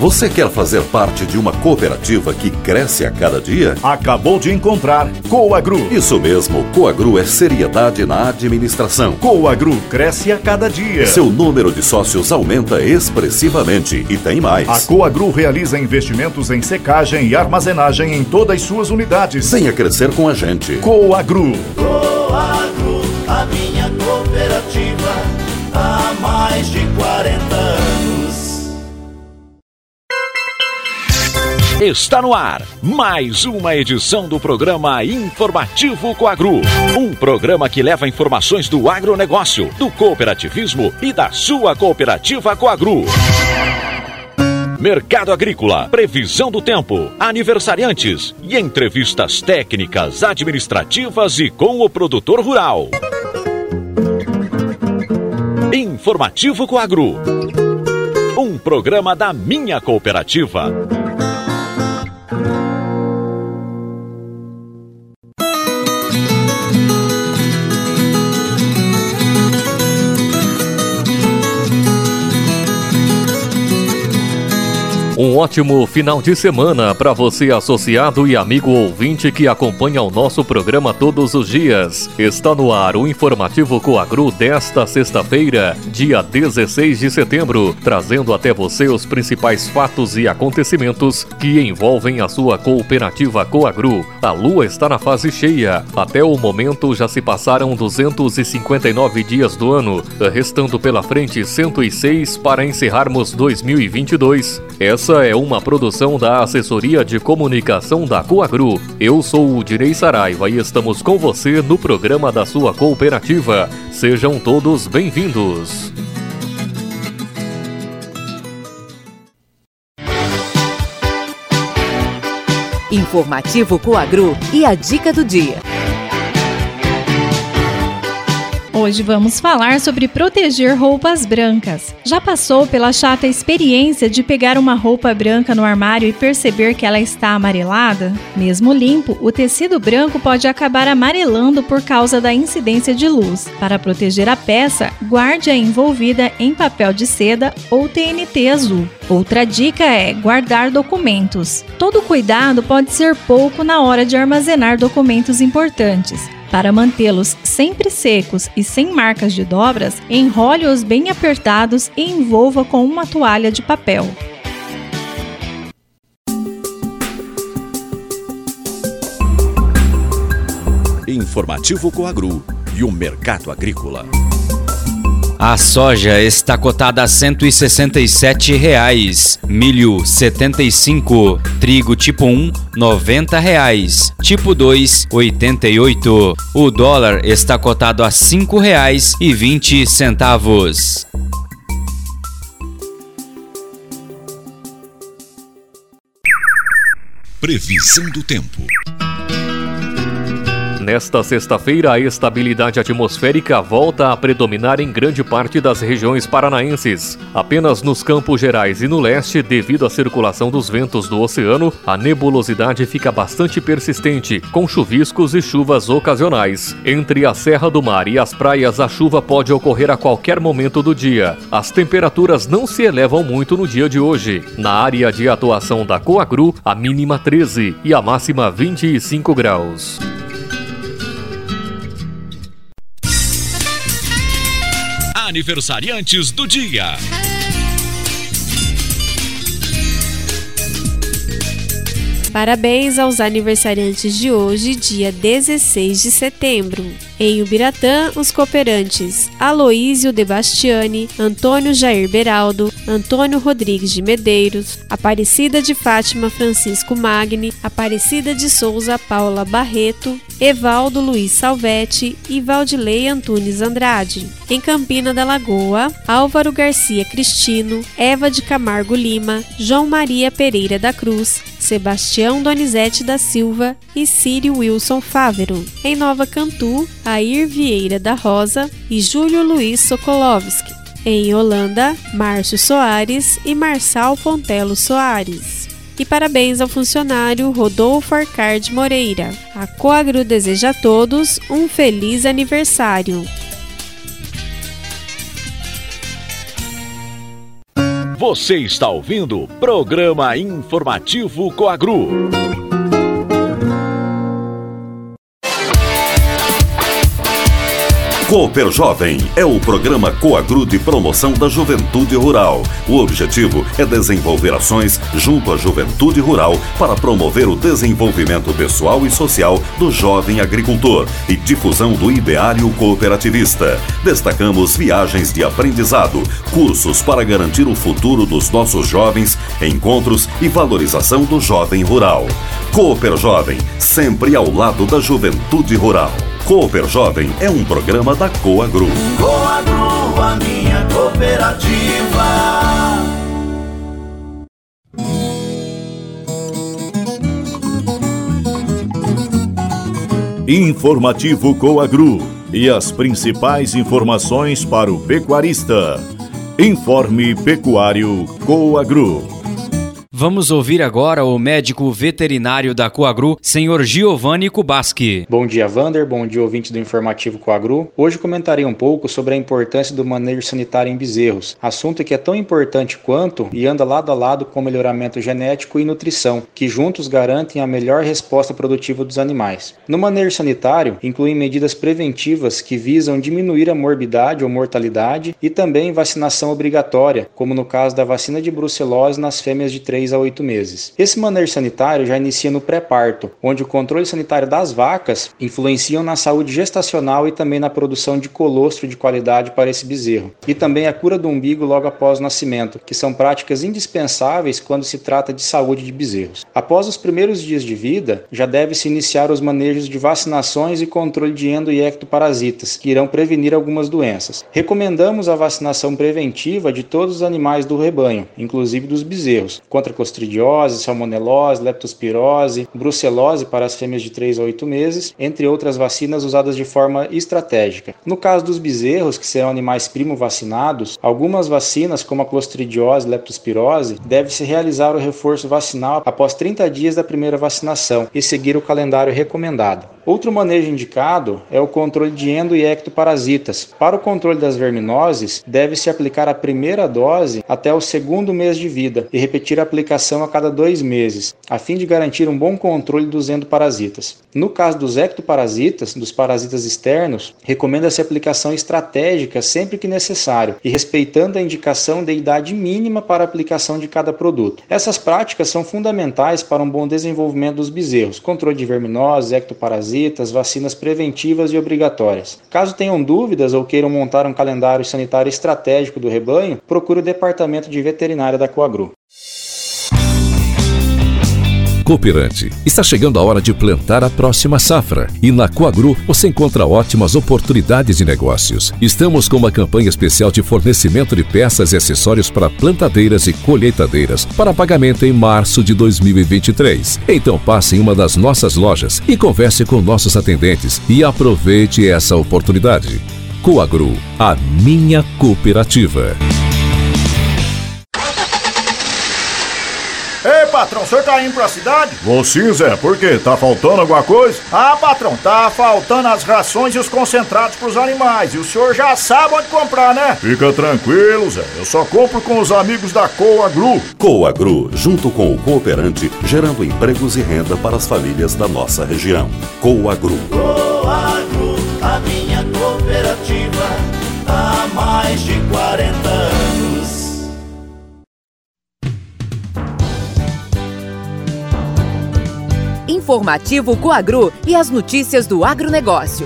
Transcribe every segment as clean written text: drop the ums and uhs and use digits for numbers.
Você quer fazer parte de uma cooperativa que cresce a cada dia? Acabou de encontrar Coagru. Isso mesmo, Coagru é seriedade na administração. Coagru cresce a cada dia. Seu número de sócios aumenta expressivamente e tem mais. A Coagru realiza investimentos em secagem e armazenagem em todas as suas unidades. Venha crescer com a gente. Coagru. Coagru, a minha cooperativa, há mais de 40 anos. Está no ar mais uma edição do programa Informativo Coagru. Um programa que leva informações do agronegócio, do cooperativismo e da sua cooperativa Coagru. Mercado agrícola, previsão do tempo, aniversariantes e entrevistas técnicas, administrativas e com o produtor rural. Informativo Coagru. Um programa da minha cooperativa. Um ótimo final de semana para você, associado e amigo ouvinte que acompanha o nosso programa todos os dias. Está no ar o Informativo Coagru desta sexta-feira, dia 16 de setembro, trazendo até você os principais fatos e acontecimentos que envolvem a sua cooperativa Coagru. A lua está na fase cheia. Até o momento já se passaram 259 dias do ano, restando pela frente 106 para encerrarmos 2022. Essa é uma produção da Assessoria de Comunicação da Coagru. Eu sou o Direi Saraiva e estamos com você no programa da sua cooperativa. Sejam todos bem-vindos. Informativo Coagru e a dica do dia. Hoje vamos falar sobre proteger roupas brancas. Já passou pela chata experiência de pegar uma roupa branca no armário e perceber que ela está amarelada? Mesmo limpo, o tecido branco pode acabar amarelando por causa da incidência de luz. Para proteger a peça, guarde-a envolvida em papel de seda ou TNT azul. Outra dica é guardar documentos. Todo cuidado pode ser pouco na hora de armazenar documentos importantes. Para mantê-los sempre secos e sem marcas de dobras, enrole-os bem apertados e envolva com uma toalha de papel. Informativo Coagru e o mercado agrícola. A soja está cotada a R$ 167,00, milho R$ 75, trigo tipo 1 R$ 90,00, tipo 2 R$ 88. O dólar está cotado a R$ 5,20. Previsão do tempo. Nesta sexta-feira, a estabilidade atmosférica volta a predominar em grande parte das regiões paranaenses. Apenas nos Campos Gerais e no leste, devido à circulação dos ventos do oceano, a nebulosidade fica bastante persistente, com chuviscos e chuvas ocasionais. Entre a Serra do Mar e as praias, a chuva pode ocorrer a qualquer momento do dia. As temperaturas não se elevam muito no dia de hoje. Na área de atuação da Coagru, a mínima 13 e a máxima 25 graus. Aniversariantes do dia. Parabéns aos aniversariantes de hoje, dia 16 de setembro. Em Ubiratã, os cooperantes Aloísio de Bastiani, Antônio Jair Beraldo, Antônio Rodrigues de Medeiros, Aparecida de Fátima Francisco Magni, Aparecida de Souza Paula Barreto, Evaldo Luiz Salvetti e Valdilei Antunes Andrade. Em Campina da Lagoa, Álvaro Garcia Cristino, Eva de Camargo Lima, João Maria Pereira da Cruz, Sebastião Donizete da Silva e Círio Wilson Fávero. Em Nova Cantu, Air Vieira da Rosa e Júlio Luiz Sokolovski. Em Holanda, Márcio Soares e Marçal Pontelo Soares. E parabéns ao funcionário Rodolfo Arcade Moreira. A Coagru deseja a todos um feliz aniversário. Você está ouvindo o Programa Informativo Coagru. Cooper Jovem é o programa Coagru de promoção da juventude rural. O objetivo é desenvolver ações junto à juventude rural para promover o desenvolvimento pessoal e social do jovem agricultor e difusão do ideário cooperativista. Destacamos viagens de aprendizado, cursos para garantir o futuro dos nossos jovens, encontros e valorização do jovem rural. Cooper Jovem, sempre ao lado da juventude rural. Cooper Jovem é um programa da Coagru. Coagru, a minha cooperativa. Informativo Coagru e as principais informações para o pecuarista. Informe Pecuário Coagru. Vamos ouvir agora o médico veterinário da Coagru, senhor Giovanni Kubaski. Bom dia, Vander. Bom dia, ouvinte do Informativo Coagru. Hoje comentarei um pouco sobre a importância do manejo sanitário em bezerros, assunto que é tão importante quanto e anda lado a lado com o melhoramento genético e nutrição, que juntos garantem a melhor resposta produtiva dos animais. No manejo sanitário, incluem medidas preventivas que visam diminuir a morbidade ou mortalidade e também vacinação obrigatória, como no caso da vacina de brucelose nas fêmeas de 3 a 8 meses. Esse manejo sanitário já inicia no pré-parto, onde o controle sanitário das vacas influenciam na saúde gestacional e também na produção de colostro de qualidade para esse bezerro. E também a cura do umbigo logo após o nascimento, que são práticas indispensáveis quando se trata de saúde de bezerros. Após os primeiros dias de vida, já deve-se iniciar os manejos de vacinações e controle de endo- e ectoparasitas, que irão prevenir algumas doenças. Recomendamos a vacinação preventiva de todos os animais do rebanho, inclusive dos bezerros, contra clostridiose, salmonelose, leptospirose, brucelose para as fêmeas de 3 a 8 meses, entre outras vacinas usadas de forma estratégica. No caso dos bezerros, que serão animais primo vacinados, algumas vacinas, como a clostridiose e leptospirose, deve-se realizar o reforço vacinal após 30 dias da primeira vacinação e seguir o calendário recomendado. Outro manejo indicado é o controle de endo- e ectoparasitas. Para o controle das verminoses, deve-se aplicar a primeira dose até o segundo mês de vida e repetir a aplicação a cada 2 meses, a fim de garantir um bom controle dos endoparasitas. No caso dos ectoparasitas, dos parasitas externos, recomenda-se aplicação estratégica sempre que necessário e respeitando a indicação de idade mínima para a aplicação de cada produto. Essas práticas são fundamentais para um bom desenvolvimento dos bezerros, controle de verminoses, ectoparasitas, vacinas preventivas e obrigatórias. Caso tenham dúvidas ou queiram montar um calendário sanitário estratégico do rebanho, procure o Departamento de Veterinária da Coagru. Cooperante, está chegando a hora de plantar a próxima safra. E na Coagru você encontra ótimas oportunidades de negócios. Estamos com uma campanha especial de fornecimento de peças e acessórios para plantadeiras e colheitadeiras para pagamento em março de 2023. Então passe em uma das nossas lojas e converse com nossos atendentes e aproveite essa oportunidade. Coagru, a minha cooperativa. Ei, patrão, o senhor tá indo pra cidade? Vou sim, Zé. Por quê? Tá faltando alguma coisa? Ah, patrão, tá faltando as rações e os concentrados pros animais. E o senhor já sabe onde comprar, né? Fica tranquilo, Zé. Eu só compro com os amigos da Coagru. Coagru, junto com o cooperante, gerando empregos e renda para as famílias da nossa região. Coagru. Coagru, a minha cooperativa, há mais de 40 anos. Informativo Coagru e as notícias do agronegócio.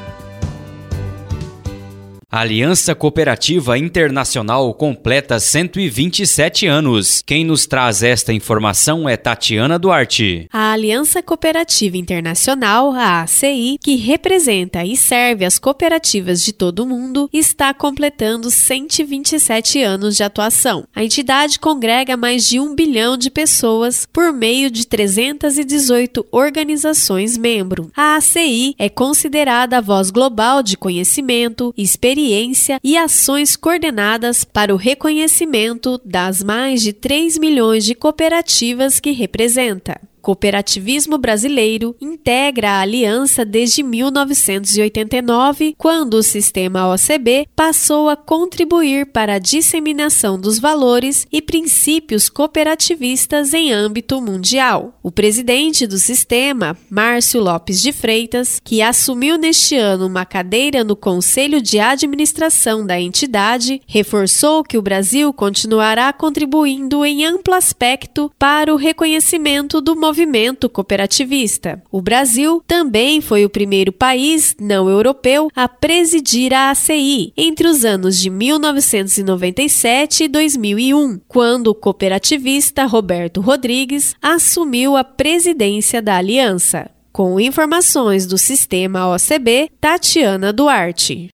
A Aliança Cooperativa Internacional completa 127 anos. Quem nos traz esta informação é Tatiana Duarte. A Aliança Cooperativa Internacional, a ACI, que representa e serve as cooperativas de todo o mundo, está completando 127 anos de atuação. A entidade congrega mais de 1 bilhão de pessoas por meio de 318 organizações membro. A ACI é considerada a voz global de conhecimento, experiência e ações coordenadas para o reconhecimento das mais de 3 milhões de cooperativas que representa. Cooperativismo brasileiro integra a aliança desde 1989, quando o sistema OCB passou a contribuir para a disseminação dos valores e princípios cooperativistas em âmbito mundial. O presidente do sistema, Márcio Lopes de Freitas, que assumiu neste ano uma cadeira no Conselho de Administração da entidade, reforçou que o Brasil continuará contribuindo em amplo aspecto para o reconhecimento do movimento cooperativista. O Brasil também foi o primeiro país não europeu a presidir a ACI entre os anos de 1997 e 2001, quando o cooperativista Roberto Rodrigues assumiu a presidência da aliança. Com informações do sistema OCB, Tatiana Duarte.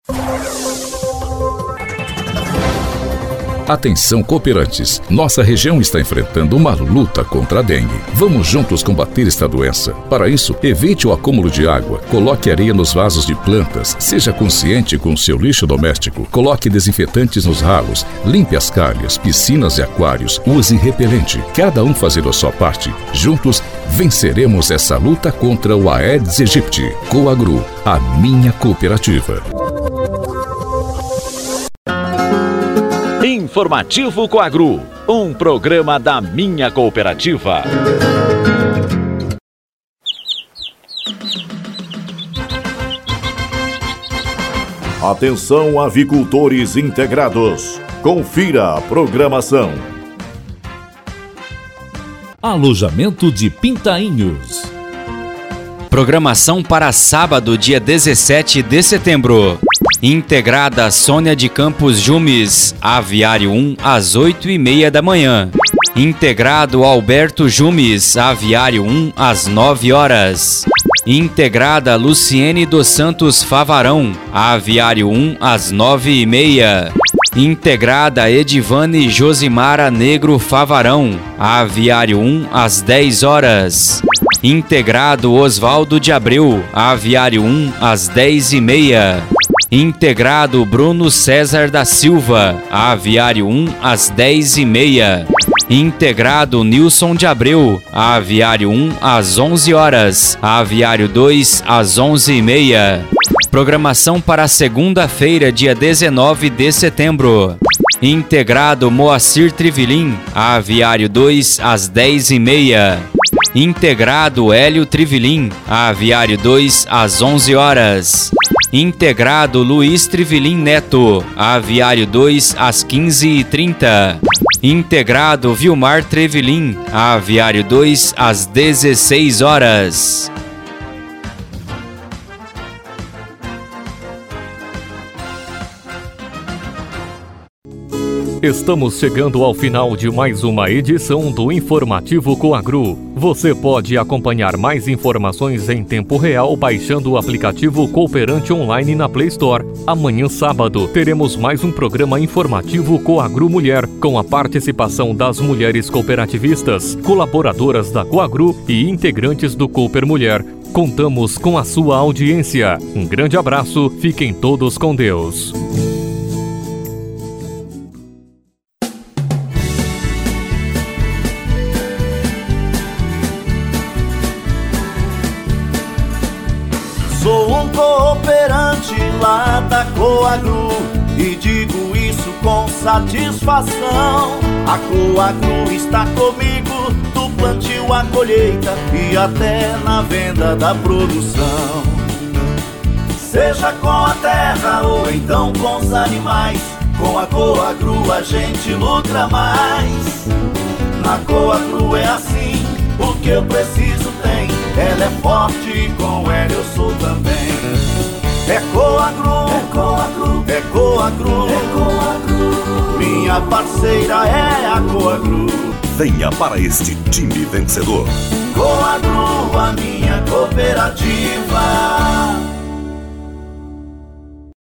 Atenção, cooperantes! Nossa região está enfrentando uma luta contra a dengue. Vamos juntos combater esta doença. Para isso, evite o acúmulo de água, coloque areia nos vasos de plantas, seja consciente com o seu lixo doméstico, coloque desinfetantes nos ralos, limpe as calhas, piscinas e aquários, use repelente. Cada um fazendo a sua parte. Juntos, venceremos essa luta contra o Aedes aegypti. Coagru, a minha cooperativa. Informativo Coagru, um programa da minha cooperativa. Atenção, avicultores integrados. Confira a programação. Alojamento de Pintainhos. Programação para sábado, dia 17 de setembro. Integrada Sônia de Campos Jumes, Aviário 1, às 8h30 da manhã. Integrado Alberto Jumes, Aviário 1, às 9 horas. Integrada Luciene dos Santos Favarão, Aviário 1, às 9h30. Integrada Edivane Josimara Negro Favarão, Aviário 1, às 10 horas. Integrado Osvaldo de Abreu, Aviário 1, às 10h30. Integrado Bruno César da Silva, Aviário 1, às 10h30. Integrado Nilson de Abreu, Aviário 1, às 11 horas. Aviário 2, às 11h30. Programação para segunda-feira, dia 19 de setembro. Integrado Moacir Trivelin, Aviário 2, às 10h30. Integrado Hélio Trivelin, Aviário 2, às 11 horas. Integrado Luiz Trivelin Neto, Aviário 2, às 15h30. Integrado Vilmar Trevelin, Aviário 2, às 16 horas. Estamos chegando ao final de mais uma edição do Informativo Coagru. Você pode acompanhar mais informações em tempo real baixando o aplicativo Cooperante Online na Play Store. Amanhã, sábado, teremos mais um programa informativo Coagru Mulher, com a participação das mulheres cooperativistas, colaboradoras da Coagru e integrantes do Cooper Mulher. Contamos com a sua audiência. Um grande abraço, fiquem todos com Deus. Sou um cooperante lá da Coagru e digo isso com satisfação. A Coagru está comigo do plantio à colheita e até na venda da produção. Seja com a terra ou então com os animais, com a Coagru a gente lucra mais. Na Coagru é assim, o que eu preciso tem. Ela é forte e com ela eu sou também. É Coagru, é Coagru, é Coagru, é Coagru. Minha parceira é a Coagru. Venha para este time vencedor. Coagru, a minha cooperativa.